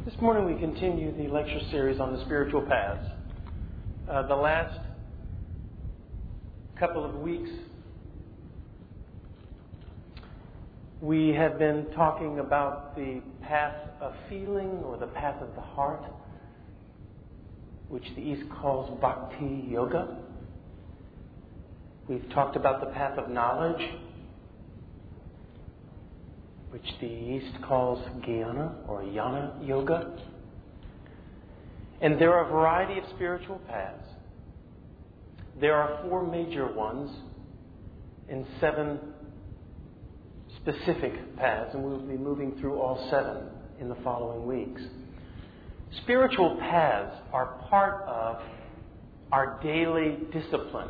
This morning we continue the lecture series on the spiritual paths. The last couple of weeks we have been talking about the path of feeling, or the path of the heart, which the East calls Bhakti Yoga. We've talked about the path of knowledge, which the East calls Jnana or Jnana Yoga. And there are a variety of spiritual paths. There are 4 major ones and 7 specific paths, and we'll be moving through all 7 in the following weeks. Spiritual paths are part of our daily discipline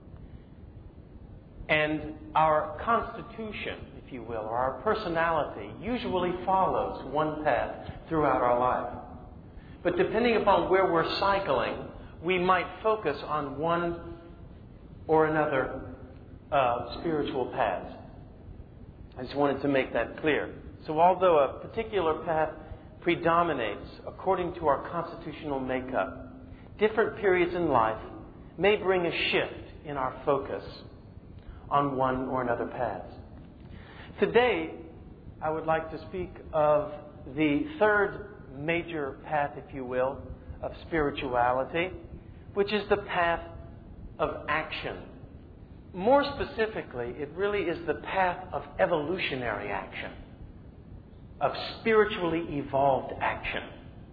and our constitution, if you will, or our personality usually follows one path throughout our life. But depending upon where we're cycling, we might focus on one or another spiritual path. I just wanted to make that clear. So although a particular path predominates according to our constitutional makeup, different periods in life may bring a shift in our focus on one or another path. Today, I would like to speak of the 3rd major path, if you will, of spirituality, which is the path of action. More specifically, it really is the path of evolutionary action, of spiritually evolved action.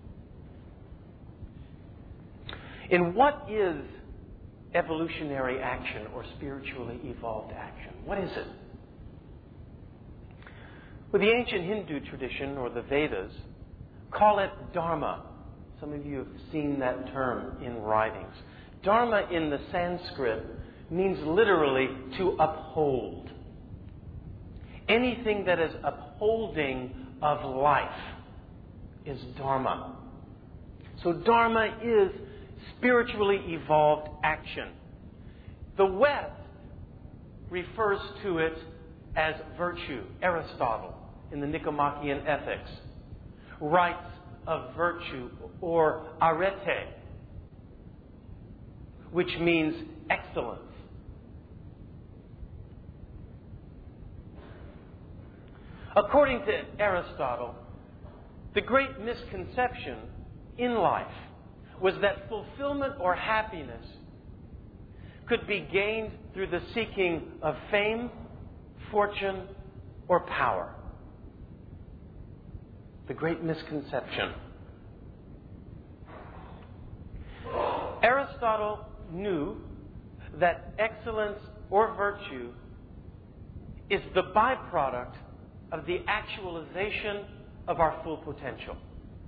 And what is evolutionary action or spiritually evolved action? What is it? Well, the ancient Hindu tradition, or the Vedas, call it Dharma. Some of you have seen that term in writings. Dharma in the Sanskrit means literally to uphold. Anything that is upholding of life is Dharma. So Dharma is spiritually evolved action. The West refers to it as virtue. Aristotle, in the Nicomachean Ethics, writes of virtue, or arete, which means excellence. According to Aristotle, the great misconception in life was that fulfillment or happiness could be gained through the seeking of fame, fortune, or power. The great misconception. Aristotle knew that excellence or virtue is the byproduct of the actualization of our full potential.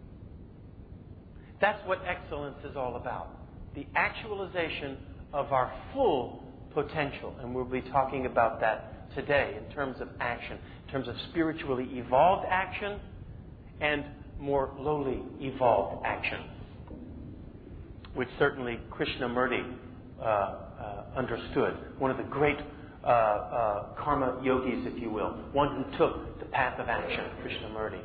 That's what excellence is all about. The actualization of our full potential. And we'll be talking about that today in terms of action, in terms of spiritually evolved action and more lowly evolved action, which certainly Krishnamurti understood. One of the great karma yogis, if you will. One who took the path of action, Krishnamurti.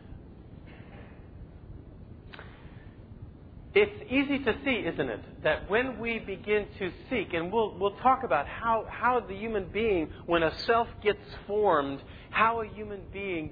It's easy to see, isn't it, that when we begin to seek, and we'll talk about how the human being, when a self gets formed, how a human being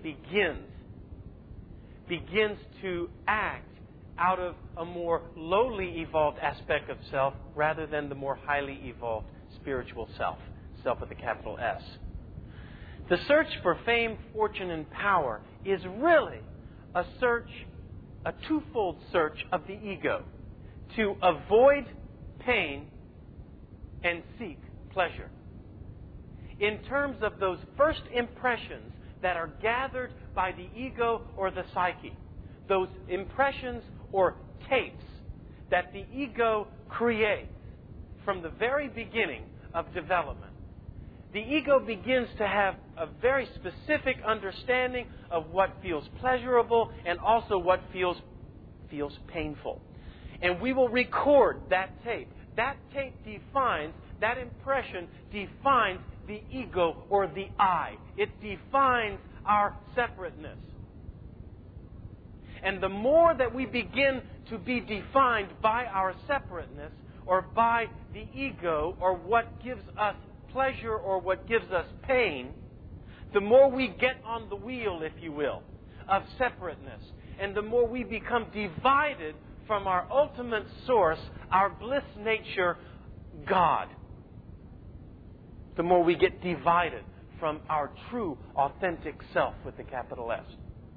begins to act out of a more lowly evolved aspect of self rather than the more highly evolved spiritual self with a capital S. The search for fame, fortune, and power is really a twofold search of the ego, to avoid pain and seek pleasure. In terms of those first impressions that are gathered by the ego or the psyche, those impressions or tapes that the ego creates from the very beginning of development, the ego begins to have a very specific understanding of what feels pleasurable and also what feels painful. And we will record that tape. That tape defines, that impression defines the ego or the I. It defines our separateness. And the more that we begin to be defined by our separateness, or by the ego, or what gives us pleasure or what gives us pain, the more we get on the wheel, if you will, of separateness, and the more we become divided from our ultimate source, our bliss nature, God, the more we get divided from our true, authentic self with the capital S.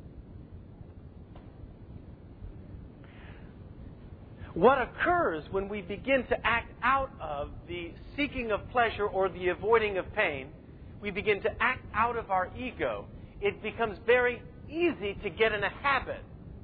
What occurs when we begin to act out of the seeking of pleasure or the avoiding of pain, we begin to act out of our ego, it becomes very easy to get in a habit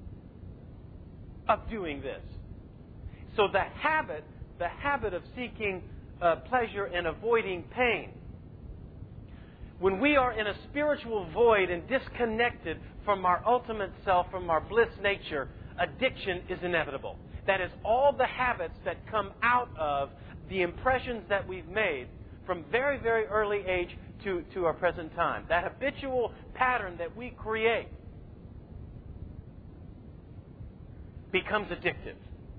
of doing this. So the habit of seeking pleasure and avoiding pain, when we are in a spiritual void and disconnected from our ultimate self, from our bliss nature, addiction is inevitable. That is all the habits that come out of the impressions that we've made from very, very early age to our present time. That habitual pattern that we create becomes addictive.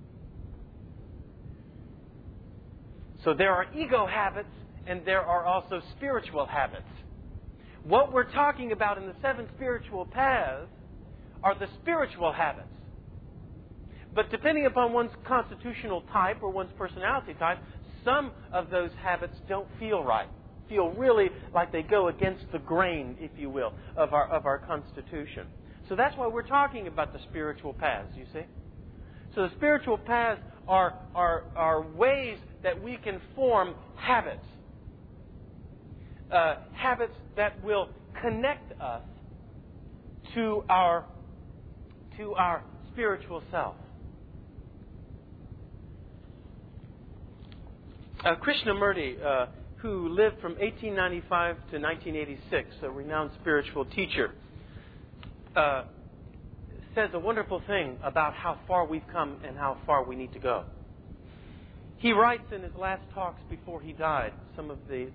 So there are ego habits and there are also spiritual habits. What we're talking about in the 7 spiritual paths are the spiritual habits. But depending upon one's constitutional type or one's personality type, some of those habits don't feel right. Feel really like they go against the grain, if you will, of our constitution. So that's why we're talking about the spiritual paths, you see. So the spiritual paths are ways that we can form habits. Habits that will connect us to our spiritual self. Krishnamurti, who lived from 1895 to 1986, a renowned spiritual teacher, says a wonderful thing about how far we've come and how far we need to go. He writes in his last talks before he died, some of the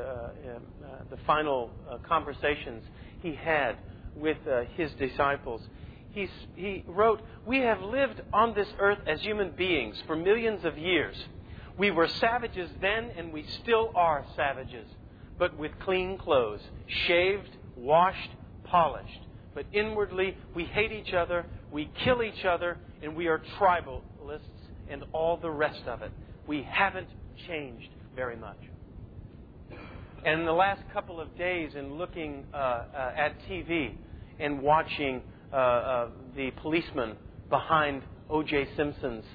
final conversations he had with his disciples. He wrote, "We have lived on this earth as human beings for millions of years. We were savages then, and we still are savages, but with clean clothes, shaved, washed, polished. But inwardly, we hate each other, we kill each other, and we are tribalists and all the rest of it. We haven't changed very much." And in the last couple of days, in looking at TV and watching the policeman behind O.J. Simpson's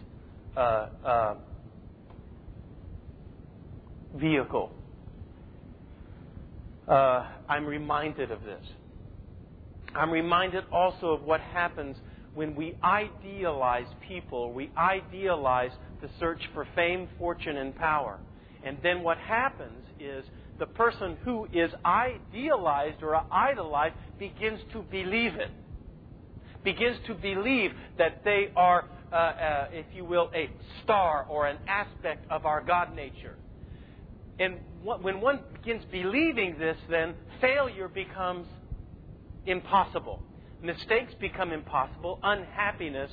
vehicle, I'm reminded of this. I'm reminded also of what happens when we idealize people. We idealize the search for fame, fortune, and power. And then what happens is the person who is idealized or idolized begins to believe it. Begins to believe that they are, if you will, a star or an aspect of our God nature. And when one begins believing this, then failure becomes impossible. Mistakes become impossible. Unhappiness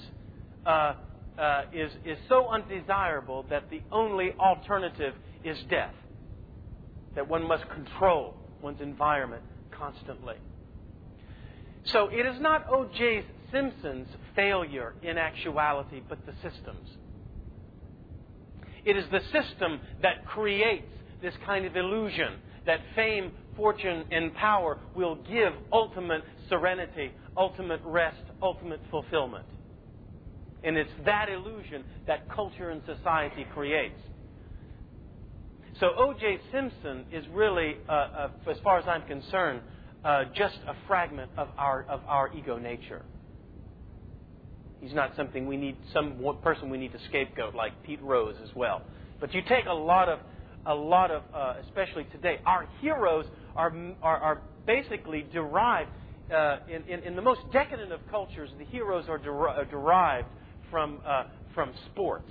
is so undesirable that the only alternative is death. That one must control one's environment constantly. So it is not O.J. Simpson's failure in actuality, but the system's. It is the system that creates this kind of illusion that fame, fortune, and power will give ultimate serenity, ultimate rest, ultimate fulfillment. And it's that illusion that culture and society creates. So O.J. Simpson is really, as far as I'm concerned, just a fragment of our ego nature. He's not something we need, one person we need to scapegoat like Pete Rose as well. But you take a lot of, especially today, our heroes are basically derived in the most decadent of cultures. The heroes are derived from sports,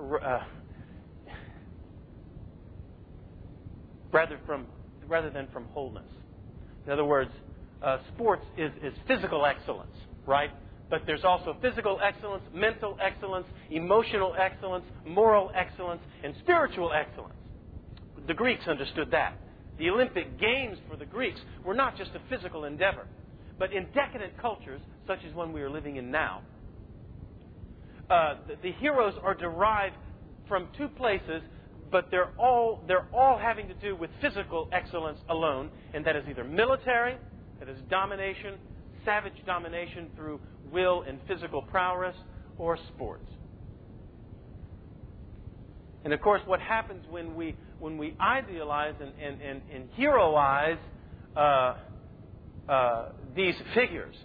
rather than from wholeness. In other words, sports is physical excellence, right? But there's also physical excellence, mental excellence, emotional excellence, moral excellence, and spiritual excellence. The Greeks understood that. The Olympic Games for the Greeks were not just a physical endeavor, but in decadent cultures, such as one we are living in now, the heroes are derived from two places, but they're all having to do with physical excellence alone, and that is either military, that is domination, savage domination through will and physical prowess, or sports. And of course, what happens when we idealize and heroize these figures,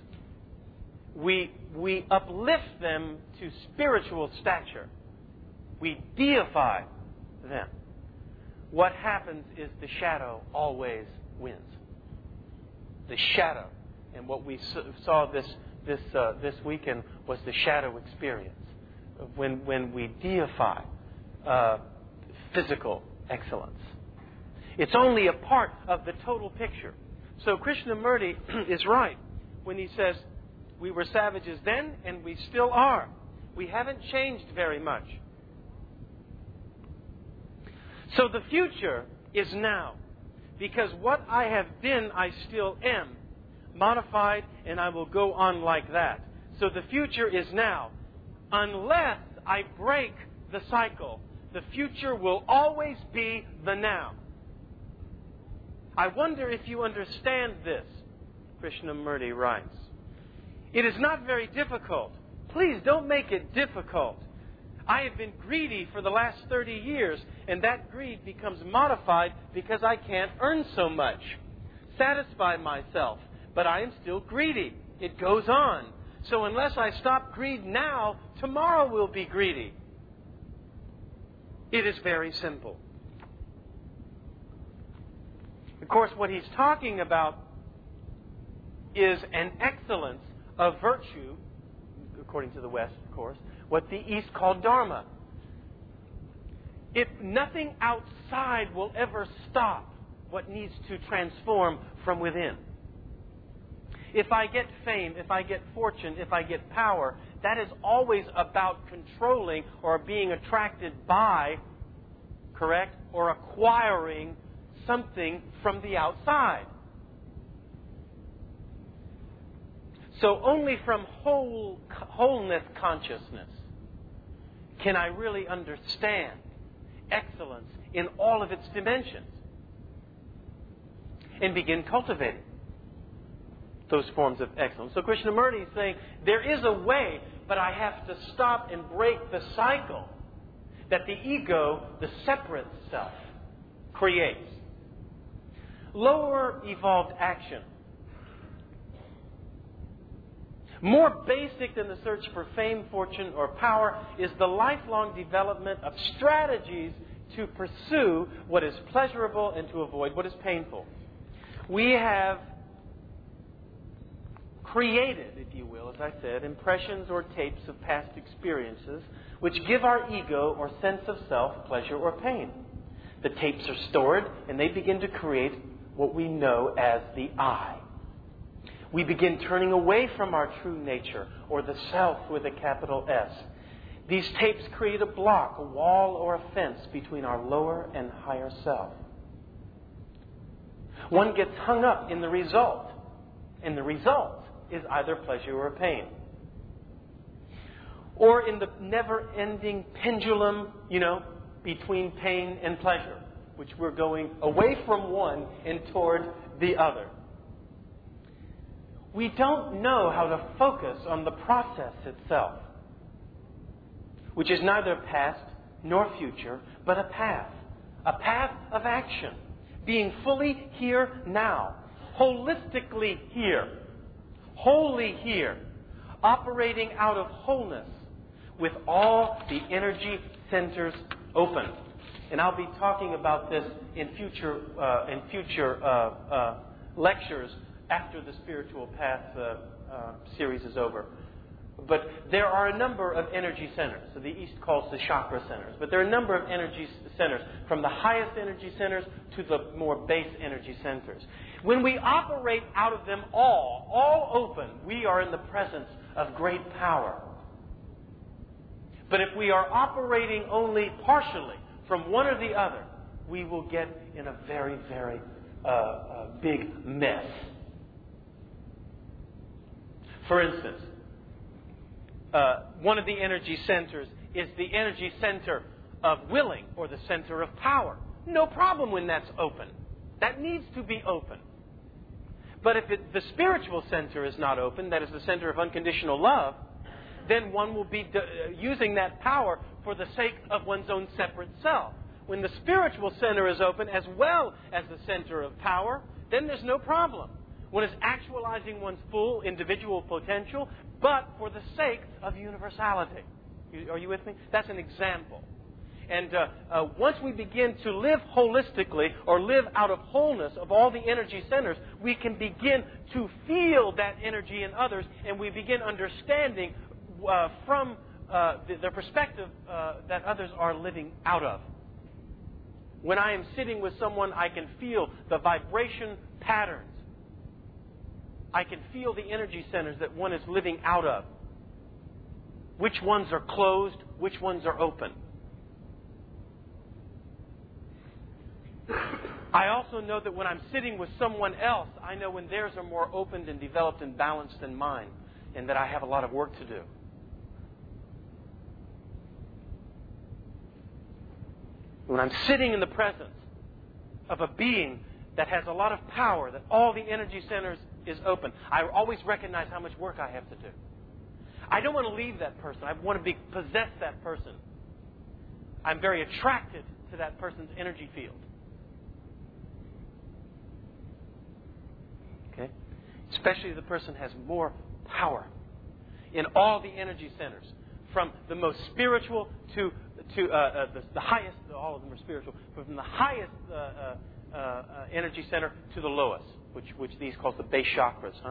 we uplift them to spiritual stature. We deify them. What happens is the shadow always wins. The shadow. And what we saw this weekend was the shadow experience. When we deify physical excellence. It's only a part of the total picture. So Krishnamurti is right when he says, we were savages then and we still are. We haven't changed very much. So the future is now. Because what I have been, I still am. Modified, and I will go on like that. So the future is now. Unless I break the cycle, the future will always be the now. I wonder if you understand this, Krishnamurti writes. It is not very difficult. Please don't make it difficult. I have been greedy for the last 30 years, and that greed becomes modified because I can't earn so much. Satisfy myself, but I am still greedy. It goes on. So unless I stop greed now, tomorrow will be greedy. It is very simple. Of course, what he's talking about is an excellence of virtue, according to the West, of course, what the East called Dharma. If nothing outside will ever stop what needs to transform from within. If I get fame, if I get fortune, if I get power, that is always about controlling or being attracted by, correct, or acquiring something from the outside. So only from wholeness consciousness can I really understand excellence in all of its dimensions and begin cultivating those forms of excellence. So Krishnamurti is saying there is a way, but I have to stop and break the cycle that the ego, the separate self, creates. Lower evolved action. More basic than the search for fame, fortune, or power is the lifelong development of strategies to pursue what is pleasurable and to avoid what is painful. We have created, if you will, as I said, impressions or tapes of past experiences which give our ego or sense of self pleasure or pain. The tapes are stored and they begin to create what we know as the I. We begin turning away from our true nature, or the self with a capital S. These tapes create a block, a wall, or a fence between our lower and higher self. One gets hung up in the result, and the result is either pleasure or pain. Or in the never-ending pendulum, between pain and pleasure, which we're going away from one and toward the other. We don't know how to focus on the process itself, which is neither past nor future, but a path of action, being fully here now, holistically here, wholly here, operating out of wholeness with all the energy centers open. And I'll be talking about this in future lectures after the Spiritual Path series is over. But there are a number of energy centers. So the East calls the chakra centers. But there are a number of energy centers, from the highest energy centers to the more base energy centers. When we operate out of them all open, we are in the presence of great power. But if we are operating only partially from one or the other, we will get in a very, very big mess. For instance, one of the energy centers is the energy center of willing, or the center of power. No problem when that's open. That needs to be open. But if the spiritual center is not open, that is the center of unconditional love, then one will be using that power for the sake of one's own separate self. When the spiritual center is open as well as the center of power, then there's no problem. One is actualizing one's full individual potential, but for the sake of universality. Are you with me? That's an example. And once we begin to live holistically, or live out of wholeness of all the energy centers, we can begin to feel that energy in others, and we begin understanding from the perspective that others are living out of. When I am sitting with someone, I can feel the vibration patterns. I can feel the energy centers that one is living out of. Which ones are closed, which ones are open. I also know that when I'm sitting with someone else, I know when theirs are more opened and developed and balanced than mine, and that I have a lot of work to do. When I'm sitting in the presence of a being that has a lot of power, that all the energy centers is open, I always recognize how much work I have to do. I don't want to leave that person. I want to possess that person. I'm very attracted to that person's energy field. Okay? Especially if the person has more power in all the energy centers, from the most spiritual to the highest. All of them are spiritual, but from the highest energy center to the lowest, which these calls the base chakras, huh?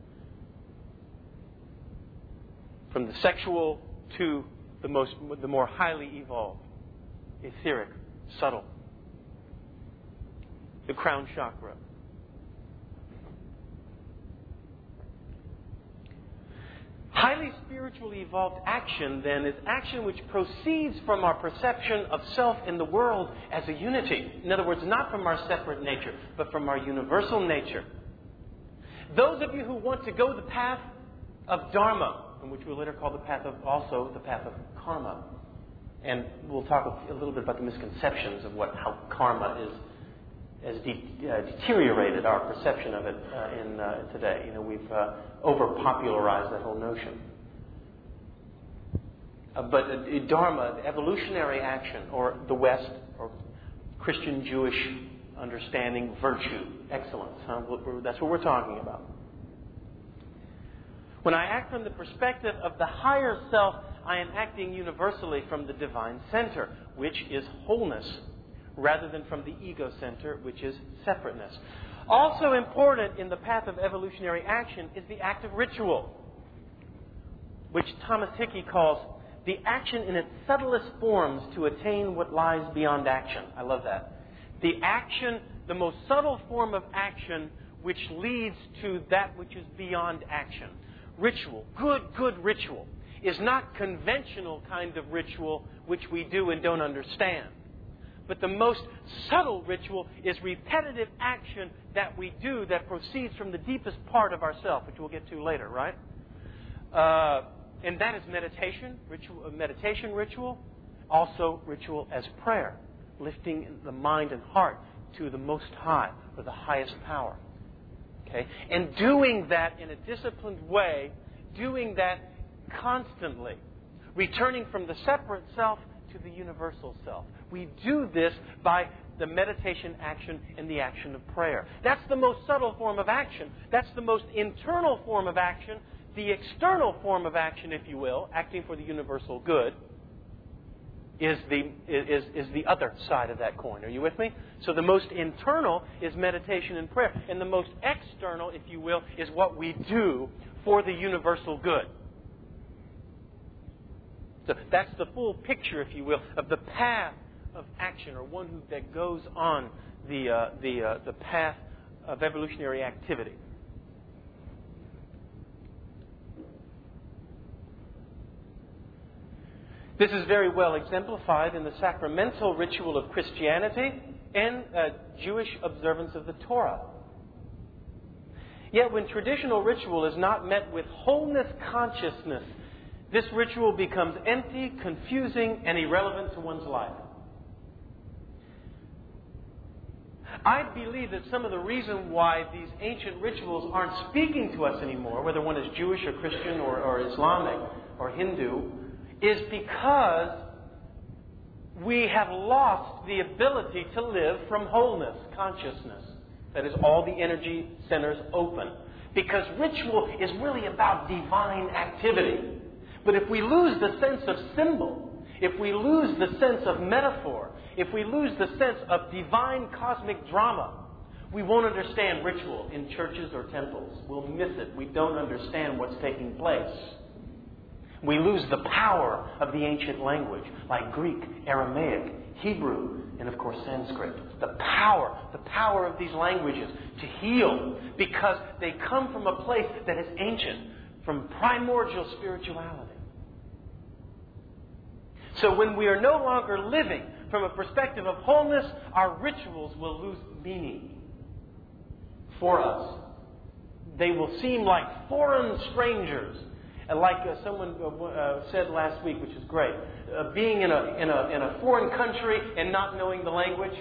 From the sexual to the more highly evolved, etheric, subtle, the crown chakra. Highly spiritually evolved action, then, is action which proceeds from our perception of self in the world as a unity. In other words, not from our separate nature, but from our universal nature. Those of you who want to go the path of Dharma, and which we'll later call the path of karma, and we'll talk a little bit about the misconceptions of how karma has deteriorated our perception of it in today. We've over-popularized that whole notion. But Dharma, evolutionary action, or the West, or Christian Jewish understanding, virtue, excellence. That's what we're talking about. When I act from the perspective of the higher self, I am acting universally from the divine center, which is wholeness, rather than from the ego center, which is separateness. Also important in the path of evolutionary action is the act of ritual, which Thomas Hickey calls the action in its subtlest forms to attain what lies beyond action. I love that. The action, the most subtle form of action, which leads to that which is beyond action. Ritual, good ritual, is not conventional kind of ritual which we do and don't understand. But the most subtle ritual is repetitive action that we do that proceeds from the deepest part of ourself, which we'll get to later, right? And that is meditation ritual, also ritual as prayer, lifting the mind and heart to the Most High, or the highest power. Okay? And doing that in a disciplined way, doing that constantly, returning from the separate self to the universal self. We do this by the meditation action and the action of prayer. That's the most subtle form of action. That's the most internal form of action. The external form of action, if you will, acting for the universal good, is the other side of that coin. Are you with me? So the most internal is meditation and prayer. And the most external, if you will, is what we do for the universal good. So that's the full picture, if you will, of the path of action, or one that goes on the path of evolutionary activity. This is very well exemplified in the sacramental ritual of Christianity and Jewish observance of the Torah. Yet when traditional ritual is not met with wholeness consciousness, this ritual becomes empty, confusing, and irrelevant to one's life. I believe that some of the reason why these ancient rituals aren't speaking to us anymore, whether one is Jewish or Christian or Islamic or Hindu, is because we have lost the ability to live from wholeness, consciousness. That is, all the energy centers open. Because ritual is really about divine activity. But if we lose the sense of symbol, if we lose the sense of metaphor, if we lose the sense of divine cosmic drama, we won't understand ritual in churches or temples. We'll miss it. We don't understand what's taking place. We lose the power of the ancient language, like Greek, Aramaic, Hebrew, and of course Sanskrit. The power of these languages to heal, because they come from a place that is ancient, from primordial spirituality. So when we are no longer living from a perspective of wholeness, our rituals will lose meaning for us. They will seem like foreign strangers. And like someone said last week, which is great, being in a foreign country and not knowing the language.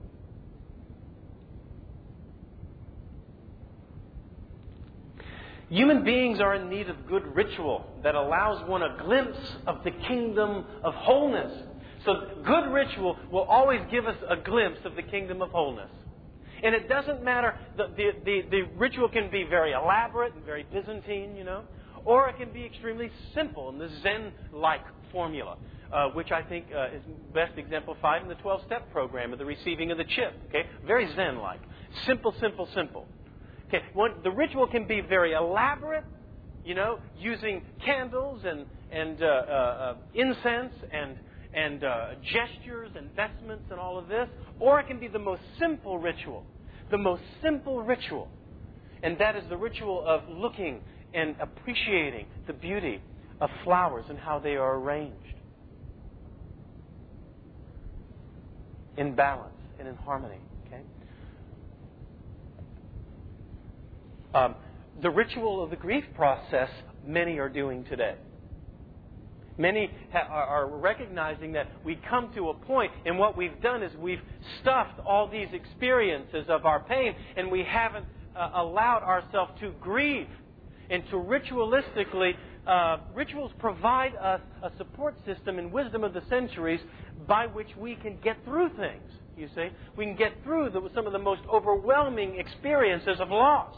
Human beings are in need of good ritual that allows one a glimpse of the kingdom of wholeness. So good ritual will always give us a glimpse of the kingdom of wholeness. And it doesn't matter, the ritual can be very elaborate and very Byzantine, or it can be extremely simple in the Zen-like formula, which I think is best exemplified in the 12-step program of the receiving of the chip. Okay, very Zen-like. Simple, simple, simple. Okay, the ritual can be very elaborate, using candles and incense and gestures and vestments and all of this. Or it can be the most simple ritual. The most simple ritual. And that is the ritual of looking and appreciating the beauty of flowers and how they are arranged in balance and in harmony. Okay? The ritual of the grief process, many are doing today. Many are recognizing that we come to a point, and what we've done is we've stuffed all these experiences of our pain, and we haven't allowed ourselves to grieve. And to ritualistically, rituals provide us a support system and wisdom of the centuries by which we can get through things, you see. We can get through some of the most overwhelming experiences of loss.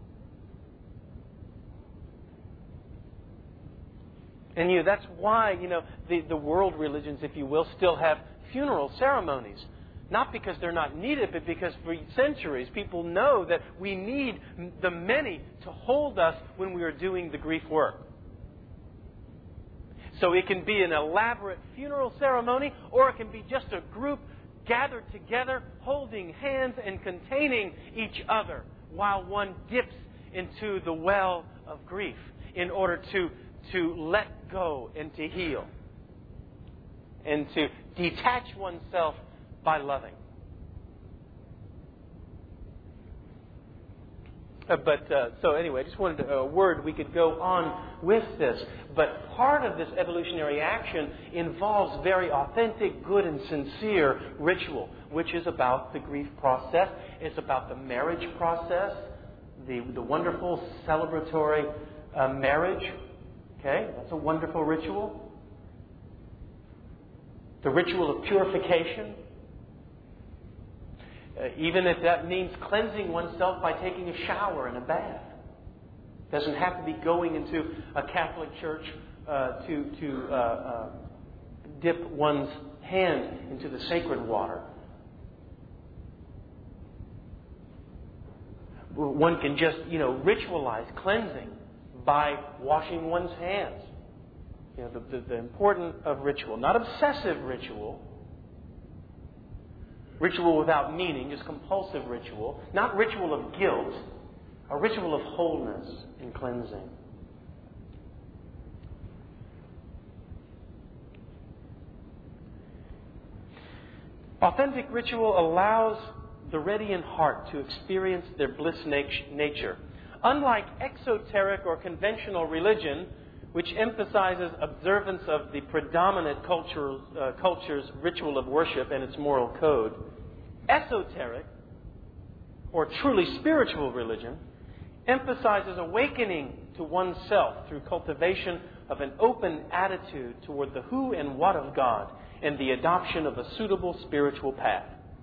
And that's why, the world religions, if you will, still have funeral ceremonies. Not because they're not needed, but because for centuries people know that we need the many to hold us when we are doing the grief work. So it can be an elaborate funeral ceremony, or it can be just a group gathered together, holding hands and containing each other while one dips into the well of grief in order to let go and to heal and to detach oneself by loving. So anyway, I just wanted a word. We could go on with this. But part of this evolutionary action involves very authentic, good, and sincere ritual, which is about the grief process. It's about the marriage process, the wonderful celebratory marriage. Okay, that's a wonderful ritual. The ritual of purification. Even if that means cleansing oneself by taking a shower and a bath. Doesn't have to be going into a Catholic church to dip one's hand into the sacred water. One can just, ritualize cleansing by washing one's hands. The importance of ritual. Not obsessive ritual. Ritual without meaning, just compulsive ritual. Not ritual of guilt. A ritual of wholeness and cleansing. Authentic ritual allows the ready in heart to experience their bliss nature. Unlike exoteric or conventional religion, which emphasizes observance of the predominant culture's ritual of worship and its moral code, esoteric, or truly spiritual religion, emphasizes awakening to oneself through cultivation of an open attitude toward the who and what of God and the adoption of a suitable spiritual path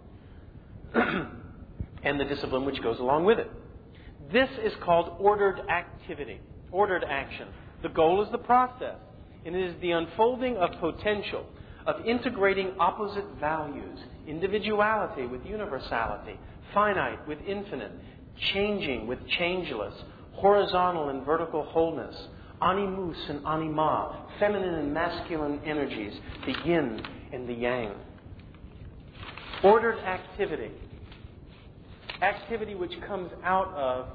and the discipline which goes along with it. This is called ordered activity, ordered action. The goal is the process, and it is the unfolding of potential, of integrating opposite values, individuality with universality, finite with infinite, changing with changeless, horizontal and vertical wholeness, animus and anima, feminine and masculine energies, the yin and the yang. Ordered activity. Activity which comes out of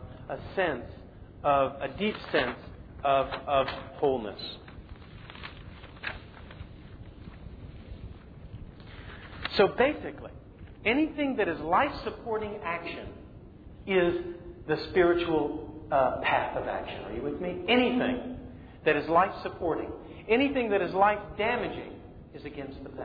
a deep sense of wholeness. So basically, anything that is life-supporting action is the spiritual path of action. Are you with me? Anything that is life-supporting, anything that is life-damaging is against the path.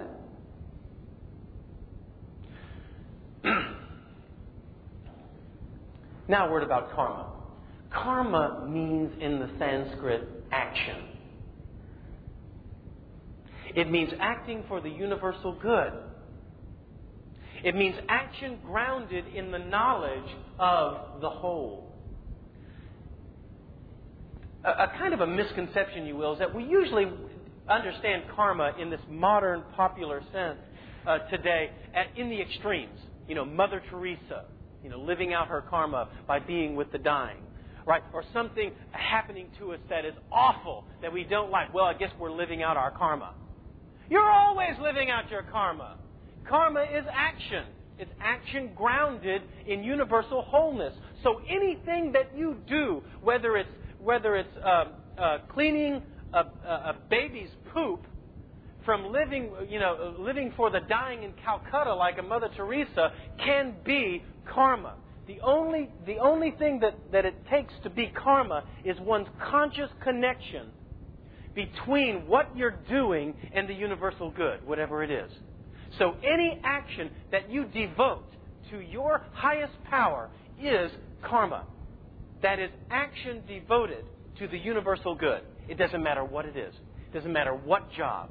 Now a word about karma. Karma means in the Sanskrit action. It means acting for the universal good. It means action grounded in the knowledge of the whole. A kind of a misconception, you will, is that we usually understand karma in this modern popular sense today in the extremes. You know, Mother Teresa, living out her karma by being with the dying. Right? Or something happening to us that is awful, that we don't like. Well, I guess we're living out our karma. You're always living out your karma. Karma is action. It's action grounded in universal wholeness. So anything that you do, whether it's cleaning a baby's poop from living for the dying in Calcutta like a Mother Teresa, can be karma. The only thing that it takes to be karma is one's conscious connection between what you're doing and the universal good, whatever it is. So any action that you devote to your highest power is karma. That is action devoted to the universal good. It doesn't matter what it is. It doesn't matter what job.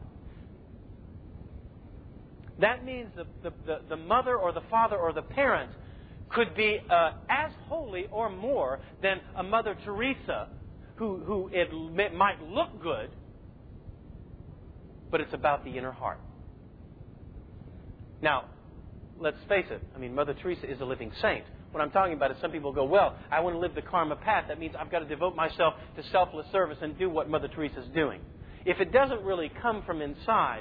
That means the mother or the father or the parent could be as holy or more than a Mother Teresa who it might look good, but it's about the inner heart. Now, let's face it. I mean, Mother Teresa is a living saint. What I'm talking about is some people go, well, I want to live the karma path. That means I've got to devote myself to selfless service and do what Mother Teresa is doing. If it doesn't really come from inside,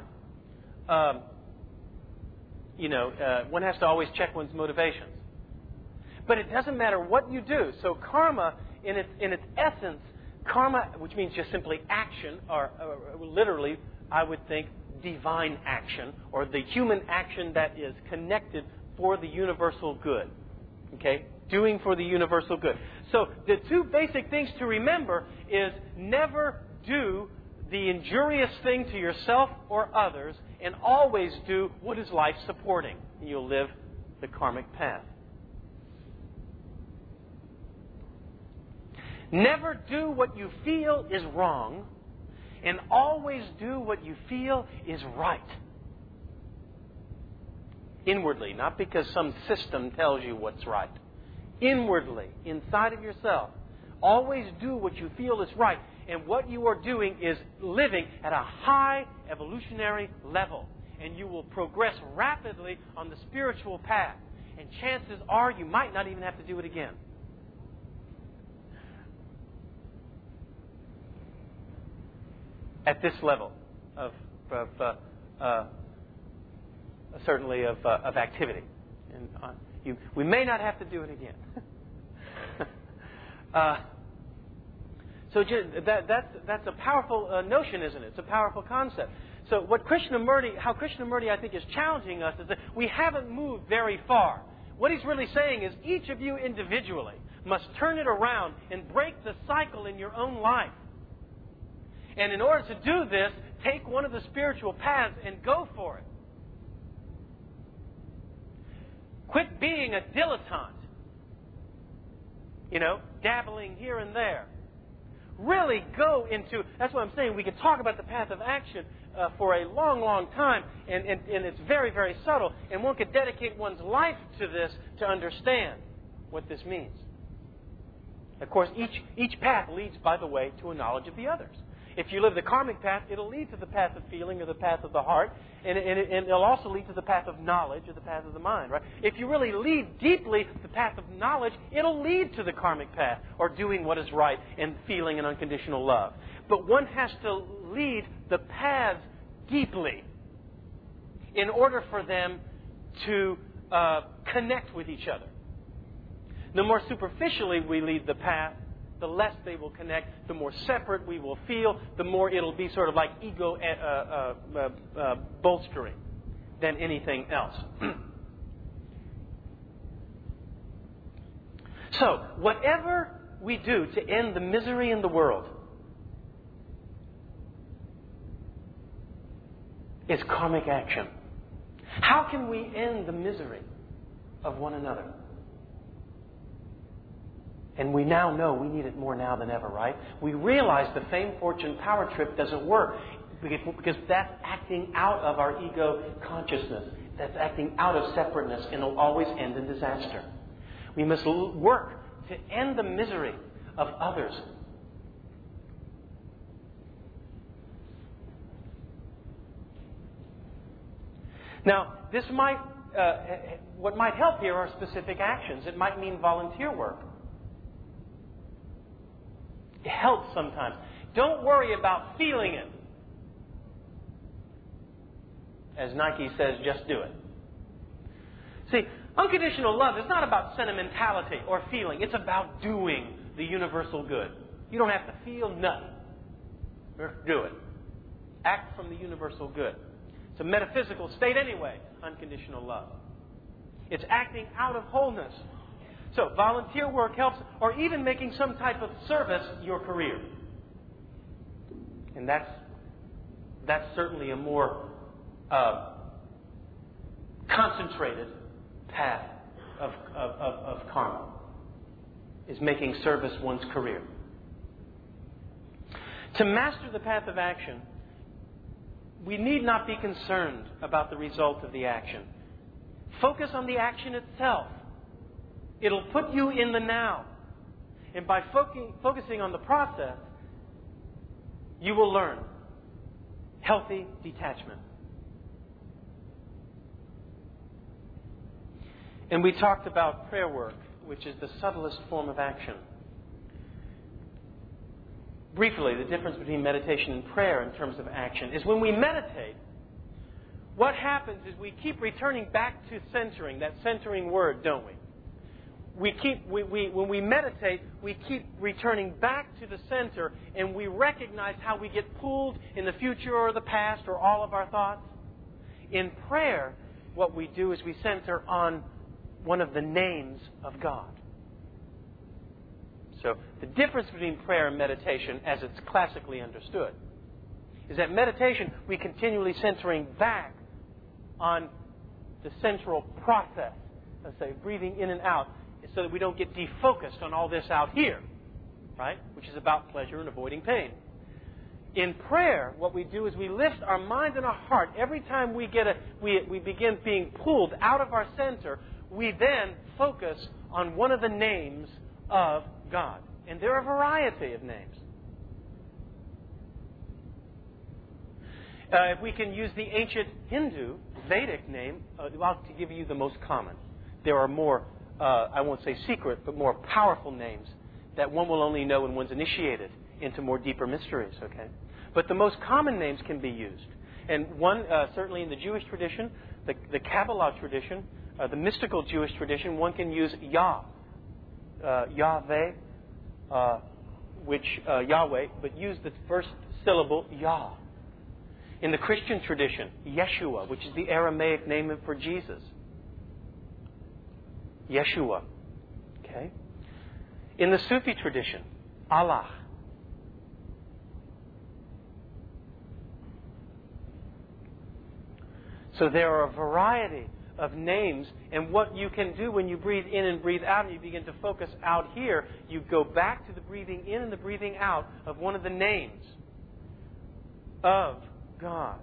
one has to always check one's motivations. But it doesn't matter what you do. So karma, in its essence, karma, which means just simply action, or literally, I would think, divine action, or the human action that is connected for the universal good. Okay? Doing for the universal good. So the two basic things to remember is never do the injurious thing to yourself or others, and always do what is life-supporting. And you'll live the karmic path. Never do what you feel is wrong, and always do what you feel is right. Inwardly, not because some system tells you what's right. Inwardly, inside of yourself. Always do what you feel is right. And what you are doing is living at a high evolutionary level. And you will progress rapidly on the spiritual path. And chances are you might not even have to do it again. At this level of certainly of activity. And we may not have to do it again. So that's a powerful notion, isn't it? It's a powerful concept. So how Krishnamurti, I think, is challenging us is that we haven't moved very far. What he's really saying is each of you individually must turn it around and break the cycle in your own life. And in order to do this, take one of the spiritual paths and go for it. Quit being a dilettante. Dabbling here and there. Really go into, that's what I'm saying, we can talk about the path of action for a long, long time, and it's very, very subtle, and one could dedicate one's life to this to understand what this means. Of course, each path leads, by the way, to a knowledge of the others. If you live the karmic path, it'll lead to the path of feeling or the path of the heart, and it'll also lead to the path of knowledge or the path of the mind, right? If you really lead deeply the path of knowledge, it'll lead to the karmic path, or doing what is right and feeling an unconditional love. But one has to lead the paths deeply in order for them to connect with each other. The more superficially we lead the path, the less they will connect, the more separate we will feel, the more it'll be sort of like ego bolstering than anything else. So, whatever we do to end the misery in the world is karmic action. How can we end the misery of one another? And we now know we need it more now than ever, right? We realize the fame, fortune, power trip doesn't work because that's acting out of our ego consciousness. That's acting out of separateness, and it'll always end in disaster. We must work to end the misery of others. Now, what might help here are specific actions. It might mean volunteer work. It helps sometimes. Don't worry about feeling it. As Nike says, just do it. See, unconditional love is not about sentimentality or feeling. It's about doing the universal good. You don't have to feel nothing. Just do it. Act from the universal good. It's a metaphysical state anyway, unconditional love. It's acting out of wholeness. So, volunteer work helps, or even making some type of service your career. And that's certainly a more concentrated path of karma, is making service one's career. To master the path of action, we need not be concerned about the result of the action. Focus on the action itself. It'll put you in the now. And by focusing on the process, you will learn healthy detachment. And we talked about prayer work, which is the subtlest form of action. Briefly, the difference between meditation and prayer in terms of action is when we meditate, what happens is we keep returning back to centering, that centering word, don't we? When we meditate, we keep returning back to the center, and we recognize how we get pulled in the future or the past or all of our thoughts. In prayer, what we do is we center on one of the names of God. So the difference between prayer and meditation, as it's classically understood, is that meditation, we continually centering back on the central process, let's say, breathing in and out, so that we don't get defocused on all this out here, right? Which is about pleasure and avoiding pain. In prayer, what we do is we lift our mind and our heart. Every time we begin being pulled out of our center, we then focus on one of the names of God. And there are a variety of names. If we can use the ancient Hindu Vedic name, I'll give you the most common. There are more, I won't say secret, but more powerful names that one will only know when one's initiated into more deeper mysteries, okay? But the most common names can be used. And one, certainly in the Jewish tradition, the Kabbalah tradition, the mystical Jewish tradition, one can use Yah, Yahweh, Yahweh, but use the first syllable, Yah. In the Christian tradition, Yeshua, which is the Aramaic name for Jesus. Yeshua. Okay? In the Sufi tradition, Allah. So there are a variety of names, and what you can do when you breathe in and breathe out and you begin to focus out here, you go back to the breathing in and the breathing out of one of the names of God.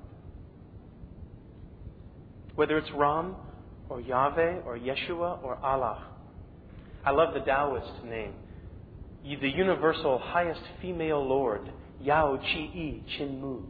Whether it's Ram or Yahweh or Yeshua or Allah. I love the Taoist name. The universal highest female lord, Yao Chi-I Chin-Mu.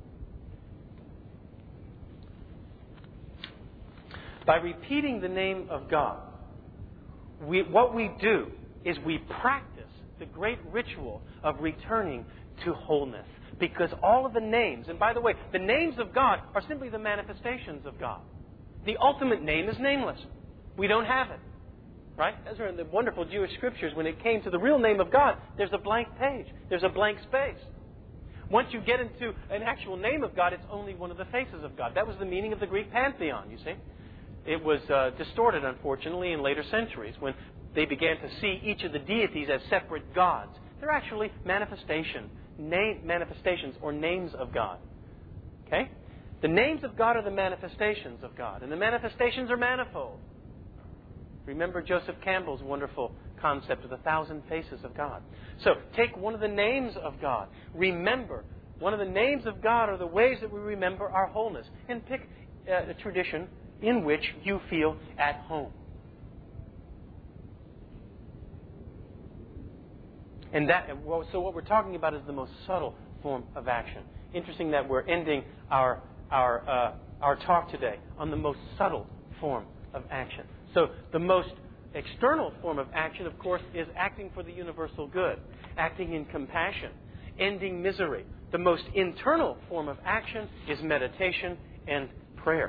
By repeating the name of God, what we do is we practice the great ritual of returning to wholeness. Because all of the names, and by the way, the names of God are simply the manifestations of God. The ultimate name is nameless. We don't have it. Right? Those are in the wonderful Jewish scriptures. When it came to the real name of God, there's a blank page. There's a blank space. Once you get into an actual name of God, it's only one of the faces of God. That was the meaning of the Greek pantheon, you see. It was distorted, unfortunately, in later centuries when they began to see each of the deities as separate gods. They're actually manifestations or names of God. Okay? The names of God are the manifestations of God, and the manifestations are manifold. Remember Joseph Campbell's wonderful concept of the 1,000 faces of God. So, take one of the names of God. Remember, one of the names of God are the ways that we remember our wholeness. And pick a tradition in which you feel at home. And so what we're talking about is the most subtle form of action. Interesting that we're ending our talk today on the most subtle form of action. So the most external form of action, of course, is acting for the universal good, acting in compassion, ending misery. The most internal form of action is meditation and prayer.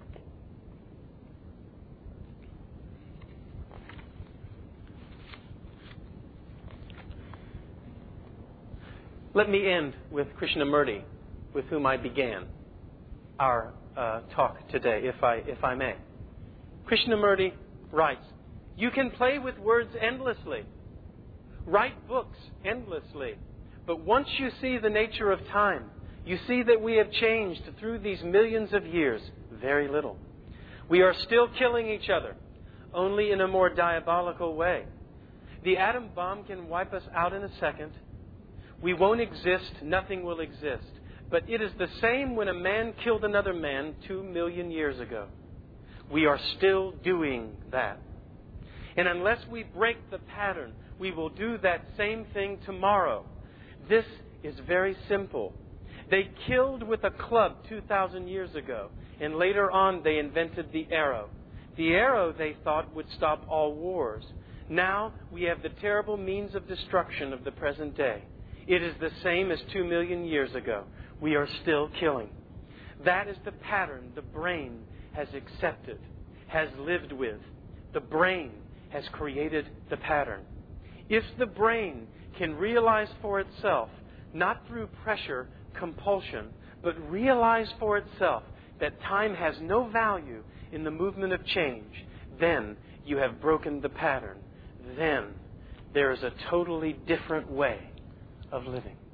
Let me end with Krishnamurti, with whom I began our talk today, if I may. Krishnamurti writes, "You can play with words endlessly, write books endlessly, but once you see the nature of time, you see that we have changed through these millions of years very little. We are still killing each other, only in a more diabolical way. The atom bomb can wipe us out in a second. We won't exist, nothing will exist. But it is the same when a man killed another man 2 million years ago. We are still doing that. And unless we break the pattern, we will do that same thing tomorrow. This is very simple. They killed with a club 2,000 years ago, and later on they invented the arrow. The arrow, they thought, would stop all wars. Now we have the terrible means of destruction of the present day. It is the same as 2 million years ago. We are still killing. That is the pattern the brain has accepted, has lived with. The brain has created the pattern. If the brain can realize for itself, not through pressure, compulsion, but realize for itself that time has no value in the movement of change, then you have broken the pattern. Then there is a totally different way of living.